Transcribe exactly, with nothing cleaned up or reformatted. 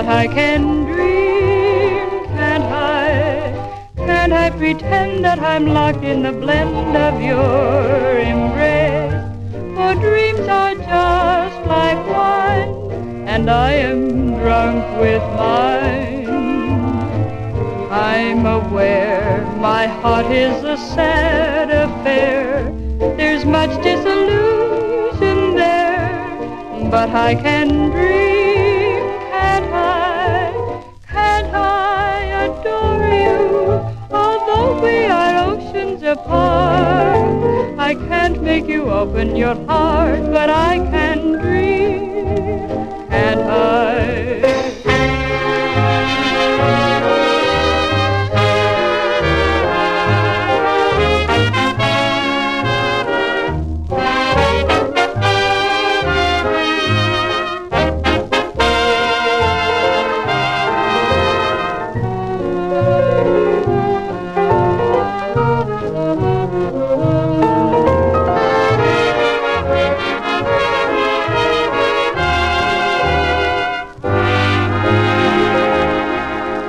But I can dream, can't I? Can't I pretend that I'm locked in the blend of your embrace? For dreams are just like wine, and I am drunk with mine. I'm aware my heart is a sad affair. There's much disillusion there, but I can dream, can't I? Can't I adore you? Although we are oceans apart, I can't make you open your heart